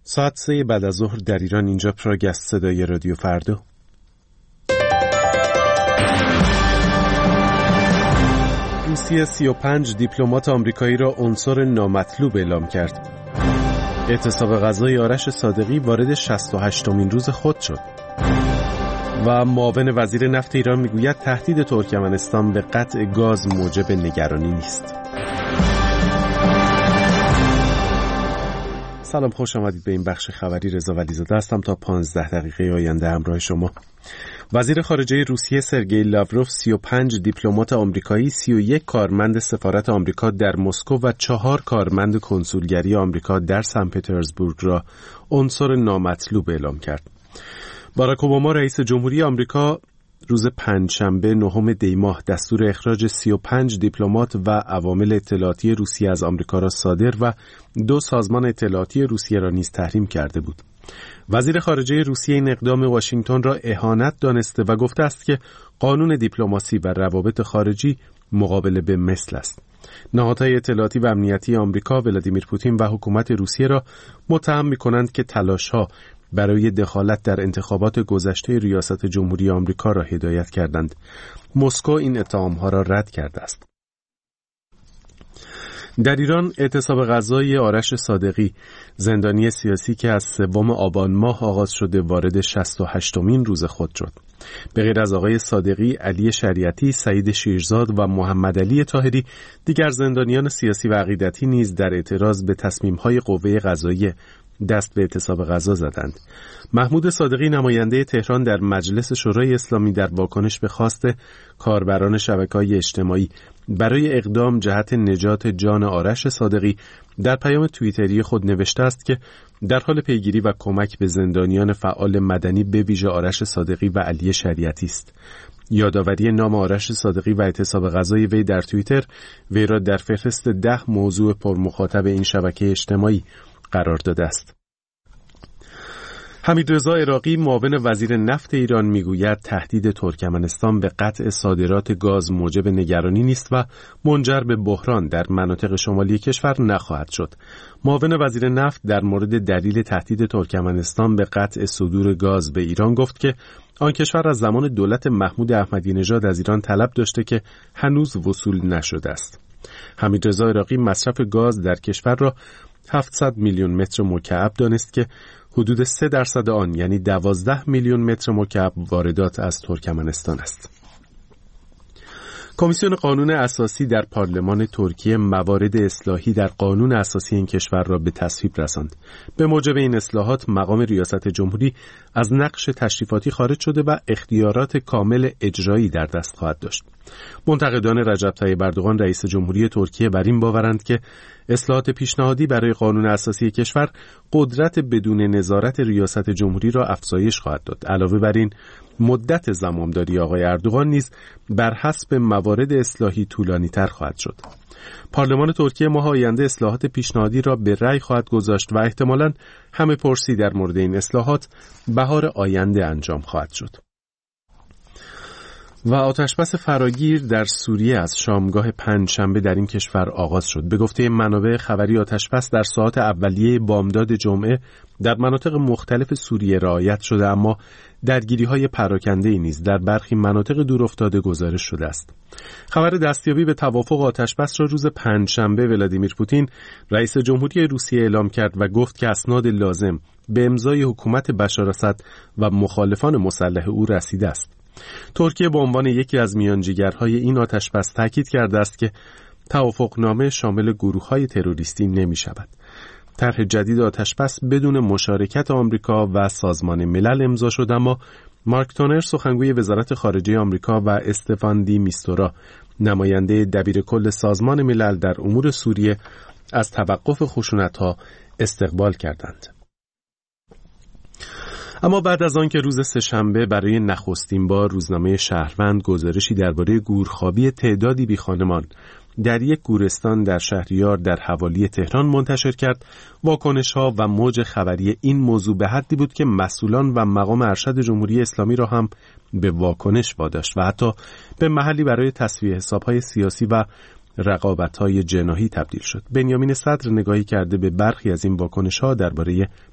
ساعت 3 بعد از ظهر در ایران. اینجا پراگ است، صدای رادیو فردا. روسیه 35 دیپلمات آمریکایی را عنصر نامطلوب اعلام کرد. اعتصاب غذای آرش صادقی وارد 68مین روز خود شد. و معاون وزیر نفت ایران میگوید تهدید ترکمنستان به قطع گاز موجب نگرانی نیست. سلام، خوش آمدید به این بخش خبری. رضا ولیزاده هستم. تا 15 دقیقه آینده همراه شما. وزیر خارجه روسیه سرگئی لاوروف 35 دیپلمات آمریکایی، 31 کارمند سفارت آمریکا در مسکو و 4 کارمند کنسولگری آمریکا در سن پترزبورگ را عنصر نامطلوب اعلام کرد. باراک اوباما رئیس جمهوری آمریکا روز پنجشنبه 9 دی ماه دستور اخراج 35 دیپلمات و عوامل اطلاعاتی روسیه از آمریکا را صادر و 2 سازمان اطلاعاتی روسیه را نیز تحریم کرده بود. وزیر خارجه روسیه این اقدام واشنگتن را اهانت دانسته و گفته است که قانون دیپلماسی و روابط خارجی مقابل به مثل است. نهادهای اطلاعاتی و امنیتی آمریکا ولادیمیر پوتین و حکومت روسیه را متهم می‌کنند که تلاش‌ها برای دخالت در انتخابات گذشته ریاست جمهوری آمریکا را هدایت کردند. مسکو این اتهام‌ها را رد کرده است. در ایران اعتصاب غذای آرش صادقی، زندانی سیاسی که از 3 آبان ماه آغاز شده، وارد 68مین روز خود شد. به غیر از آقای صادقی، علی شریعتی، سعید شیرزاد و محمد علی طاهری، دیگر زندانیان سیاسی و عقیدتی نیز در اعتراض به تصمیم‌های قوه قضاییه دست به اعتصاب غذا زدند. محمود صادقی، نماینده تهران در مجلس شورای اسلامی، در واکنش به خواست کاربران شبکه‌های اجتماعی برای اقدام جهت نجات جان آرش صادقی در پیام توییتری خود نوشته است که در حال پیگیری و کمک به زندانیان فعال مدنی به ویژه آرش صادقی و علی شریعتی است. یادآوری نام آرش صادقی و اعتصاب غذای وی در توییتر وی را در فهرست 10 موضوع پرمخاطب این شبکه اجتماعی قرار داده است. حمیدرضا عراقی، معاون وزیر نفت ایران، میگوید تهدید ترکمنستان به قطع صادرات گاز موجب نگرانی نیست و منجر به بحران در مناطق شمالی کشور نخواهد شد. معاون وزیر نفت در مورد دلیل تهدید ترکمنستان به قطع صدور گاز به ایران گفت که آن کشور از زمان دولت محمود احمدی نژاد از ایران طلب داشته که هنوز وصول نشده است. حمیدرضا عراقی مصرف گاز در کشور را 700 میلیون متر مکعب دانست که حدود 3% آن، یعنی 12 میلیون متر مکعب، واردات از ترکمنستان است. کمیسیون قانون اساسی در پارلمان ترکیه موارد اصلاحی در قانون اساسی این کشور را به تصویب رساند. به موجب این اصلاحات مقام ریاست جمهوری از نقش تشریفاتی خارج شده و اختیارات کامل اجرایی در دست خواهد داشت. منتقدان رجب طیب اردوغان رئیس جمهوری ترکیه بر این باورند که اصلاحات پیشنهادی برای قانون اساسی کشور قدرت بدون نظارت ریاست جمهوری را افزایش خواهد داد. علاوه بر این، مدت زمامداری آقای اردوغان نیز بر حسب موارد اصلاحی طولانی‌تر خواهد شد. پارلمان ترکیه ماه آینده اصلاحات پیشنهادی را به رأی خواهد گذاشت و احتمالاً همه پرسی در مورد این اصلاحات بهار آینده انجام خواهد شد. و آتشبس فراگیر در سوریه از شامگاه پنجشنبه در این کشور آغاز شد. به گفته منابع خبری، آتشبس در ساعات اولیه بامداد جمعه در مناطق مختلف سوریه رعایت شده، اما درگیری‌های پراکنده‌ای نیز در برخی مناطق دورافتاده گزارش شده است. خبر دستیابی به توافق آتشبس را روز پنجشنبه ولادیمیر پوتین رئیس جمهوری روسیه اعلام کرد و گفت که اسناد لازم به امضای حکومت بشار اسد و مخالفان مسلح او رسیده است. ترکیه به عنوان یکی از میانجیگرهای این آتشبس تاکید کرده است که توافقنامه شامل گروه‌های تروریستی نمی‌شود. طرح جدید آتشبس بدون مشارکت آمریکا و سازمان ملل امضا شد، اما مارک تونر، سخنگوی وزارت خارجه آمریکا، و استفان دی میستورا، نماینده دبیرکل سازمان ملل در امور سوریه، از توقف خشونت‌ها استقبال کردند. اما بعد از آن که روز سه‌شنبه برای نخستین بار روزنامه شهروند گزارشی درباره گورخوابی تعدادی بیخانمان در یک گورستان در شهریار در حوالی تهران منتشر کرد، واکنش‌ها و موج خبری این موضوع به حدی بود که مسئولان و مقام ارشد جمهوری اسلامی را هم به واکنش واداشت و حتی به محلی برای تسویه حساب‌های سیاسی و رقابت‌های جناحی تبدیل شد. بنیامین صدر نگاهی کرده به برخی از این واکنش‌ها درباره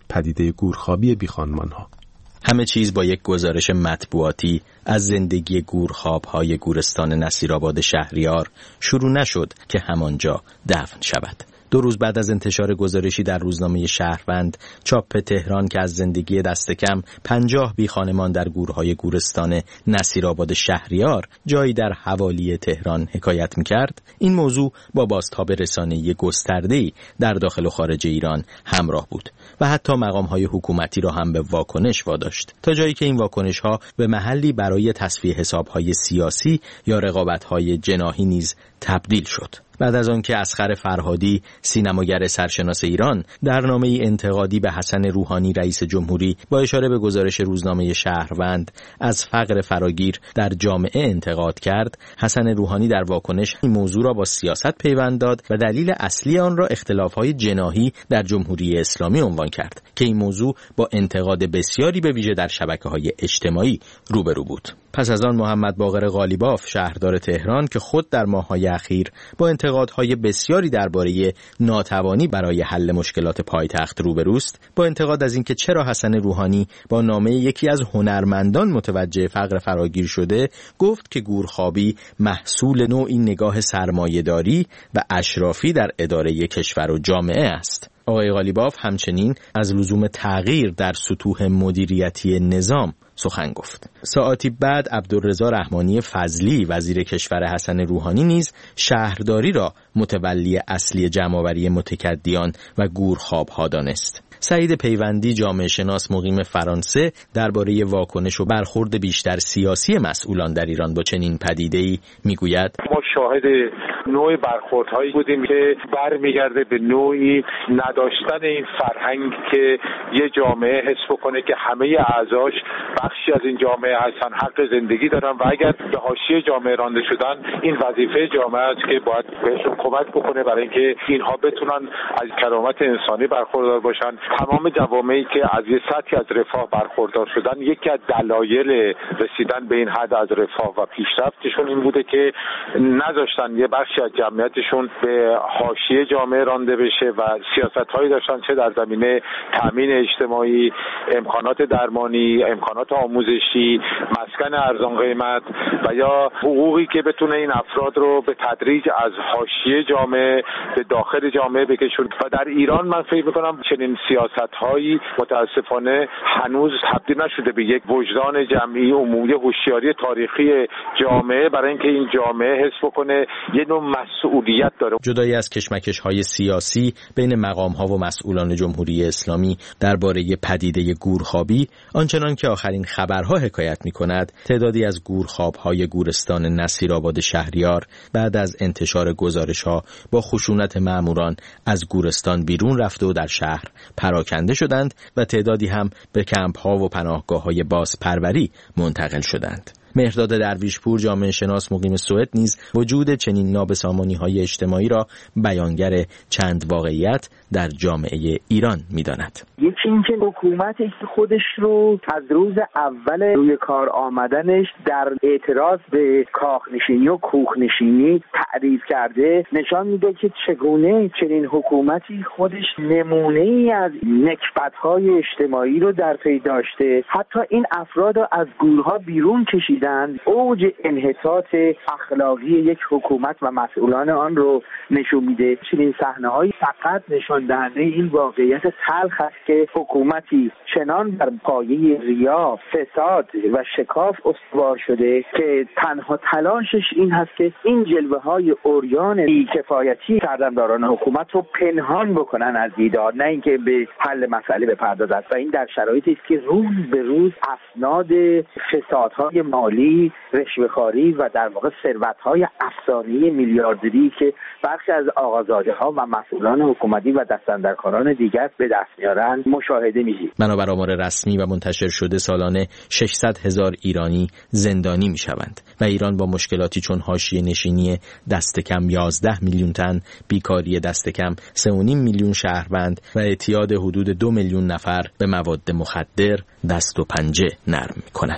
پدیده گورخوابی بیخانمان‌ها. همه چیز با یک گزارش مطبوعاتی از زندگی گورخواب‌های گورستان نصیرآباد شهریار شروع نشد که همانجا دفن شود. 2 روز بعد از انتشار گزارشی در روزنامه شهروند چاپ تهران که از زندگی دست کم 50 بیخانمان در گورهای گورستان نصیرآباد شهریار جایی در حوالی تهران حکایت می‌کرد، این موضوع با بازتاب رسانه‌ای گسترده‌ای در داخل و خارج ایران همراه بود و حتی مقام‌های حکومتی را هم به واکنش واداشت، تا جایی که این واکنش‌ها به محلی برای تصفیه حساب‌های سیاسی یا رقابت‌های جناحی نیز تبدیل شد. بعد از آنکه اصغر فرهادی، سینماگر سرشناس ایران، در نامه‌ای انتقادی به حسن روحانی رئیس جمهوری با اشاره به گزارش روزنامه شهروند از فقر فراگیر در جامعه انتقاد کرد، حسن روحانی در واکنش این موضوع را با سیاست پیوند داد و دلیل اصلی آن را اختلاف‌های جناحی در جمهوری اسلامی عنوان کرد که این موضوع با انتقاد بسیاری به ویژه در شبکه‌های اجتماعی روبرو بود. پس از آن محمد باقر قالیباف، شهردار تهران که خود در ماه‌های اخیر با انتقادهای بسیاری درباره ناتوانی برای حل مشکلات پایتخت روبروست، با انتقاد از اینکه چرا حسن روحانی با نامه یکی از هنرمندان متوجه فقر فراگیر شده، گفت که گورخوابی محصول نوعی نگاه سرمایه‌داری و اشرافی در اداره کشور و جامعه است. آقای قالیباف همچنین از لزوم تغییر در سطوح مدیریتی نظام سخن گفت. ساعتی بعد عبدالرضا رحمانی فضلی وزیر کشور حسن روحانی نیز شهرداری را متولی اصلی جمع‌آوری متکدیان و گورخواب‌ها دانست. سعید پیوندی، جامعه شناس مقیم فرانسه، درباره واکنش و برخورد بیشتر سیاسی مسئولان در ایران با چنین پدیده‌ای میگوید: ما شاهد نوع برخوردهایی بودیم که برمیگرده به نوعی نداشتن این فرهنگ که یه جامعه حس بکنه که همه اعضاش بخشی از این جامعه هستن، حق زندگی دارن و اگر به حاشیه جامعه رانده شدن این وظیفه جامعه است که باید بهشون کمک بکنه برای اینکه اینها بتونن از کرامت انسانی برخوردار باشن. تمام جوامعی که از یه سطحی از رفاه برخوردار شدن، یکی از دلایل رسیدن به این حد از رفاه و پیشرفتشون این بوده که نذاشتن یه بخشی از جمعیتشون به حاشیه جامعه رانده بشه و سیاست‌هایی داشتن چه در زمینه تامین اجتماعی، امکانات درمانی، امکانات آموزشی، مسکن ارزان قیمت و یا حقوقی که بتونه این افراد رو به تدریج از حاشیه جامعه به داخل جامعه بکشون. و در ایران من فکر می‌کنم چنین سیاست‌هایی متاسفانه هنوز تبدیل نشده به یک وجدان جمعی عمومی، هوشیاری تاریخی جامعه برای اینکه این جامعه حس بکنه یه نوع مسئولیت داره. جدایی از کشمکش‌های سیاسی بین مقام‌ها و مسئولان جمهوری اسلامی درباره پدیده گورخوابی، آنچنان که آخرین خبرها حکایت می‌کند، تعدادی از گورخواب‌های گورستان نصیرآباد شهریار بعد از انتشار گزارش‌ها با خشونت مأموران از گورستان بیرون رفته و در شهر پراکنده شدند و تعدادی هم به کمپ‌ها و پناهگاه‌های بازپروری منتقل شدند. مهرداد درویشپور، جامعه شناس مقیم سوئد، نیز وجود چنین نابسامانی‌های اجتماعی را بیانگر چند واقعیت در جامعه ایران می‌داند. یکی اینکه حکومت خودش رو از روز اول روی کار آمدنش در اعتراض به کاخنشینی و کوخنشینی تعریف کرده، نشان میده که چگونه چنین حکومتی خودش نمونه‌ای از نکبت‌های اجتماعی رو در پی داشته. حتی این افراد رو از گورها بیرون کشیده، اوج انحطاط اخلاقی یک حکومت و مسئولان آن رو نشون میده. چنین صحنه‌هایی فقط نشان دهنده این واقعیت تلخ است که حکومتی چنان بر پایه ریا، فساد و شکاف استوار شده که تنها تلاشش این هست که این جلوه‌های عریان بی‌کفایتی سردمداران حکومت رو پنهان بکنن از دیدار، نه اینکه به حل مسئله بپردازند. و این در شرایطی است که روز به روز اسناد فسادهای مالی، رشوه‌خواری و در واقع ثروت‌های افسانه‌ای میلیاردری که برخی از آقازاده‌ها و مسئولان حکومتی و دستاندرکاران دیگر به دست میارن مشاهده می‌شود. بنابر آمار رسمی و منتشر شده سالانه 600,000 ایرانی زندانی میشوند و ایران با مشکلاتی چون حاشیه نشینی دست کم 11 میلیون تن، بیکاری دست کم 3.5 میلیون شهروند و اعتیاد حدود 2 میلیون نفر به مواد مخدر دست و پنجه نرم می‌کند.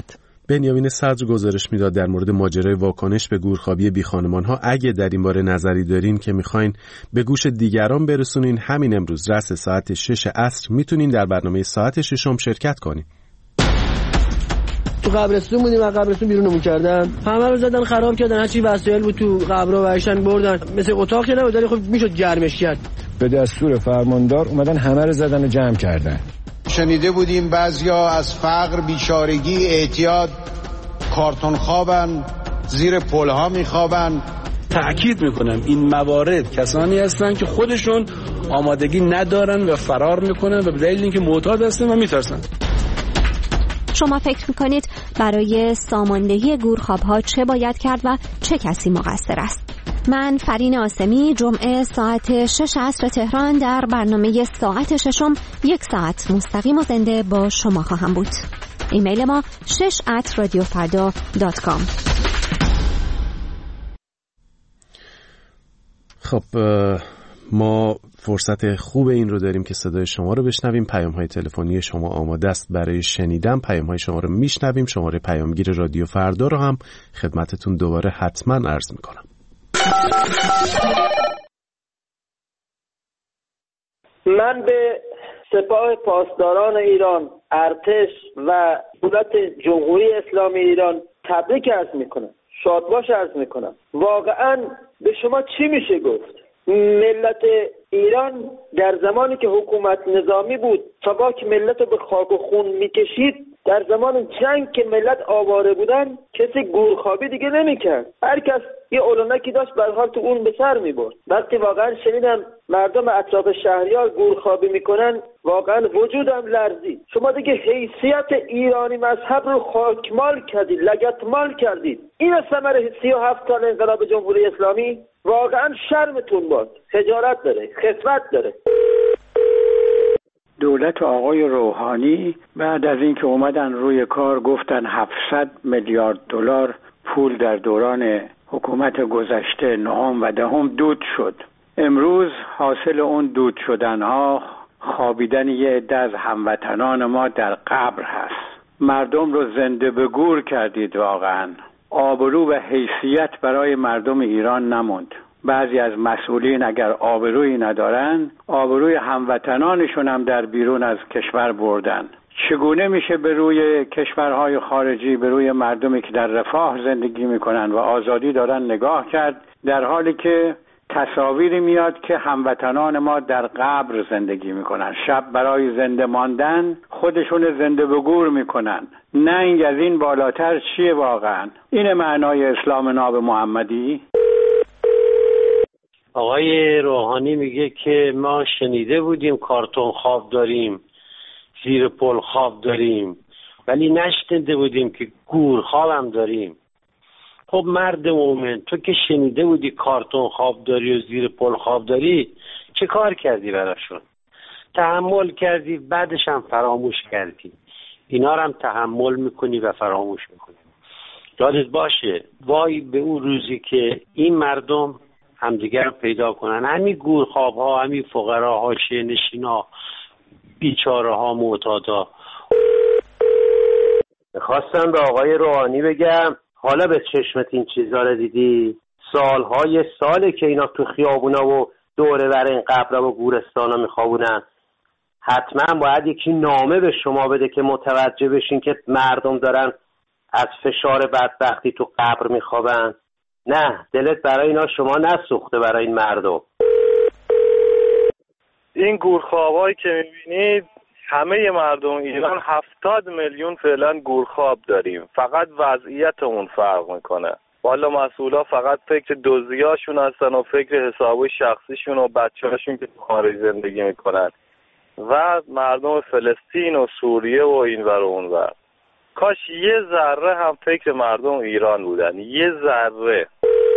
بنیامین صدر گزارش میداد در مورد ماجرای واکنش به گورخوابی بیخانمان‌ها. اگه در این باره نظری دارین که میخواین به گوش دیگران برسونین، همین امروز رأس ساعت 6 عصر میتونین در برنامه ساعت 6 شرکت کنین. تو قبرستون بودیم و قبرستون بیرونمون کردن، همه رو زدن خراب کردن، هرچی وسایل بود تو قبرا ورشتن بردن، مثل اتاق که نبود ولی خب میشد گرمش کرد. به دستور فرماندار اومدن همه رو زدن و جمع کردن. شنیده بودیم بعضیا از فقر، بیچارگی، اعتیاد کارتون خوابن، زیر پلها میخوابن. تأکید میکنم این موارد کسانی هستن که خودشون آمادگی ندارن و فرار میکنن و به دلیل اینکه معتاد هستن و میترسن. شما فکر میکنید برای ساماندهی گورخواب‌ها چه باید کرد و چه کسی مقصر است؟ من فرین آسمی جمعه ساعت 6 عصر تهران در برنامه ساعت 6 1 ساعت مستقیم و زنده با شما خواهم بود. ایمیل ما 6@radiofarda.com. خب ما فرصت خوب این رو داریم که صدای شما رو بشنویم. پیام‌های تلفنی شما آماده است برای شنیدن. پیام‌های شما رو میشنویم. شماره پیامگیر رادیو فردا رو هم خدمتتون دوباره حتما عرض میکنم. من به سپاه پاسداران ایران، ارتش و دولت جمهوری اسلامی ایران تبریک عرض میکنم، شادباش عرض میکنم. واقعا به شما چی میشه گفت؟ ملت ایران در زمانی که حکومت نظامی بود تاباک ملت رو به خاک و خون میکشید، در زمان جنگ که ملت آواره بودن کسی گورخوابی دیگه نمیکرد، هر کس یه اولونکی داشت به حال تو اون به سر میبرد. وقتی واقعا شنیدم مردم اطراف شهریار گورخوابی میکنن واقعا وجودم لرزید. شما دیگه حیثیت ایرانی مذهب رو خاکمال کردید، لگدمال کردید. این ثمره 37 سال انقلاب جمهوری اسلامی. واقعا شرمتون باد. خجالت داره، خفت داره. دولت آقای روحانی بعد از اینکه اومدن روی کار گفتن 700 میلیارد دلار پول در دوران حکومت گذشته نهم و دهم دود شد. امروز حاصل اون دود شدنها خوابیدن یه عده از هموطنان ما در قبر هست. مردم رو زنده به گور کردید. واقعا آبرو و حیثیت برای مردم ایران نموند. بعضی از مسئولین اگر آبرویی ندارن، آبروی هموطنانشون هم در بیرون از کشور بردن. چگونه میشه به روی کشورهای خارجی، به روی مردمی که در رفاه زندگی میکنن و آزادی دارن نگاه کرد، در حالی که تصاویری میاد که هموطنان ما در قبر زندگی میکنن، شب برای زنده ماندن خودشون زنده به گور میکنن. ننگ از این بالاتر چیه واقعا؟ این معنای اسلام ناب محمدی؟ آقای روحانی میگه که ما شنیده بودیم کارتون خواب داریم، زیر پل خواب داریم، ولی نشنیده بودیم که گور خواب هم داریم. خب مرد مومن، تو که شنیده بودی کارتون خواب داری و زیر پل خواب داری، چه کار کردی براشون؟ تحمل کردی، بعدش هم فراموش کردی. اینا رو هم تحمل میکنی و فراموش میکنی. یادت باشه وای به اون روزی که این مردم همدیگر رو پیدا کنن، همین گورخواب ها، همین فقرا، حاشیه نشینا، بیچاره ها، معتادا. خواستم به آقای روحانی بگم حالا به چشمت این چیزا رو دیدی؟ سالهای ساله که اینا تو خیابونا و دوره بر این قبرا و گورستانا میخوابونن. حتما باید یکی نامه به شما بده که متوجه بشین که مردم دارن از فشار بدبختی تو قبر میخوابن. نه، دلت برای اینا شما نسوخته، برای این مردم. این گورخوابایی که میبینید همه مردم ایران 70 میلیون فعلا گورخواب داریم. فقط وضعیتمون فرق میکنه. والا مسئولا فقط فکر دزدیاشون هستن و فکر حسابای شخصیشون و بچه‌هاشون که تو خارج زندگی میکنن و مردم فلسطین و سوریه و اینور و اونور. کاش یه ذره هم فکر مردم ایران بودن، یه ذره.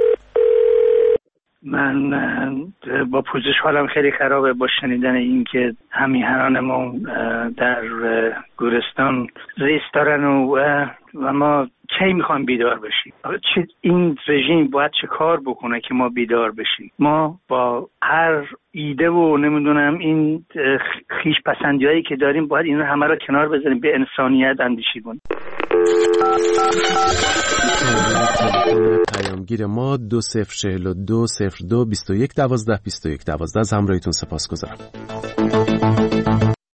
من با پوزش حالم خیلی خرابه با شنیدن این که همیهنانمون در گورستان ریس دارن و ما کی میخوایم بیدار بشیم؟ این رژیم باید چه کار بکنه که ما بیدار بشیم؟ ما با هر ایده و نمیدونم این خیش پسندی هایی که داریم باید این همه را کنار بذاریم، به انسانیت اندیشی کنیم. پیامگیر ما 2042022112 2112 از همراهیتون سپاسگزارم.